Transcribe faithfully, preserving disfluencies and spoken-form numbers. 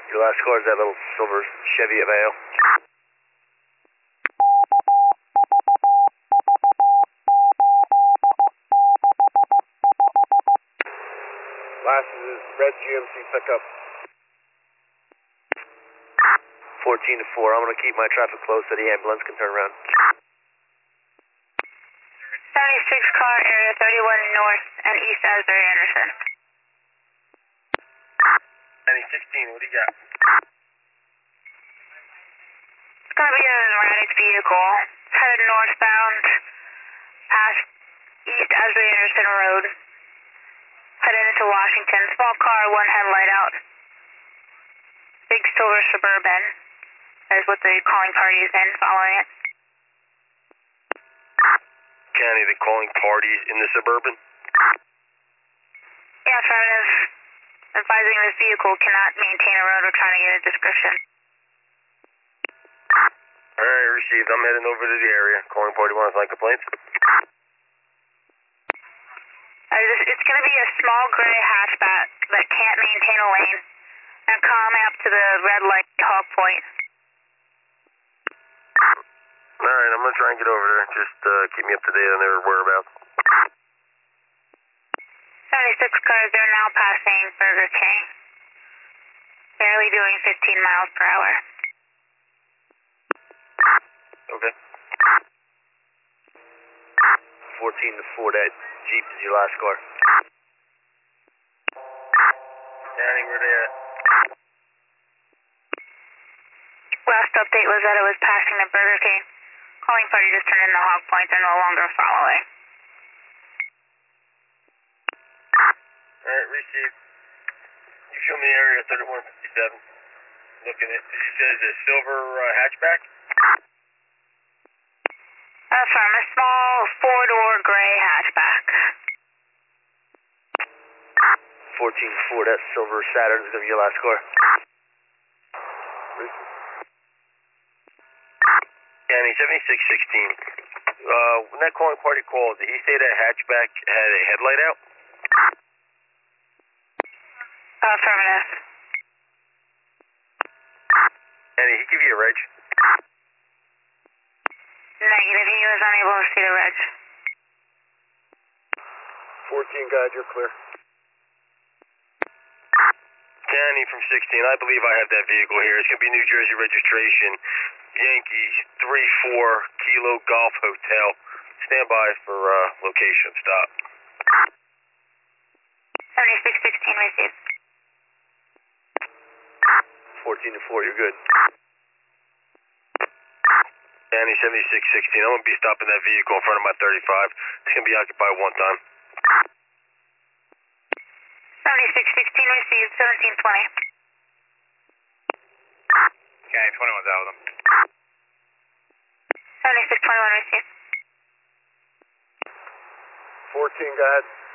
Your last car is that little silver Chevy Aveo. Last is red G M C pickup. fourteen to four. I'm going to keep my traffic close so the ambulance can turn around. seventy-six car, area thirty-one north and east Asbury Anderson. Penny sixteen, what do you got? It's going to be an erratic vehicle. Headed northbound past East Asbury Anderson Road. Headed into Washington. Small car, one headlight out. Big silver Suburban is what the calling party is in, following it. County, the calling parties in the Suburban? Yeah, affirmative. Advising this vehicle cannot maintain a road or trying to get a description. Alright, received. I'm heading over to the area. Calling party wants line complaints. Uh, this- it's going to be a small gray hatchback that can't maintain a lane and coming up to the red light hog point. Alright, I'm gonna try and get over there. Just uh, keep me up to date on their whereabouts. seventy-six cars are now passing Burger King. Barely doing fifteen miles per hour. Okay. fourteen to four, that Jeep is your last car. County, where they at? Last update was that it was passing the Burger King. Calling party just turned in the hog point. They're no longer following. Alright, received. You show me the area thirty-one fifty-seven. Looking at, you said it's a silver uh, hatchback? That's from a small four-door gray hatchback. fourteen to four, that silver Saturn is going to be your last car. County, seventy-six sixteen. Uh, when that calling party called, did he say that hatchback had a headlight out? Affirmative. And did he give you a reg? Negative. He was unable to see the reg. fourteen, guys, you're clear. County from sixteen, I believe I have that vehicle here. It's going to be New Jersey registration. Yankees three four Kilo Golf Hotel. Stand by for uh, location stop. seventy-six sixteen received. fourteen to four, you're good. County seventy-six sixteen, I'm going to be stopping that vehicle in front of my thirty-five. It's going to be occupied one time. seventy-six sixteen received. seventeen twenty. County twenty-one's out with them. seventy-six twenty-one received. fourteen, go ahead.